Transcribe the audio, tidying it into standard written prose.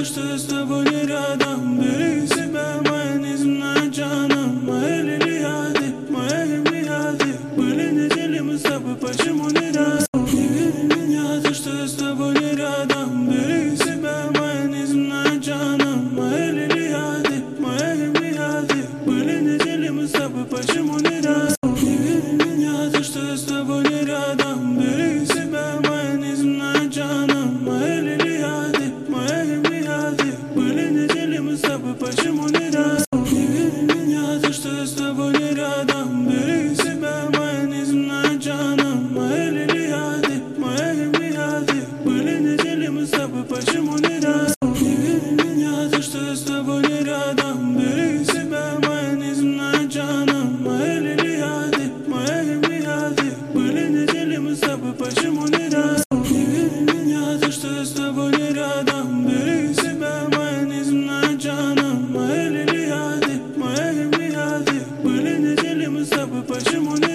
то, что я с тобой не рядом. Бери себя, моя неземная джана. Мои лилияды, мои мияды. Были недели мы с тобой, почему не рядом? Не верь в меня, то, что я с тобой не рядом. Бери себя, моя неземная джана. Мои лилияды, мои мияды. Были недели мы с тобой, почему не рядом? Не верь в меня, то, что я с тобой не рядом. Бери себя, моя неземная джана. Мои лилияды, мои мияды. Были недели мы с тобой, почему не рядом? Не верь в меня, то, что я с тобой не рядом. Бери себя, моя неземная джана. Мои лилияды, мои мияды. Были недели мы с тобой, почему не рядом? Не верь в меня, то, что я с тобой не рядом. Бери себя, моя неземная джана. Мои лилияды, мои мияды. Были недели мы с тобой, почему не рядом? Не верь в меня, то, что я с тобой не рядом. Бери себя, моя неземная джана. Мои лилияды, мои мияды. Были недели мы с тобой, почему не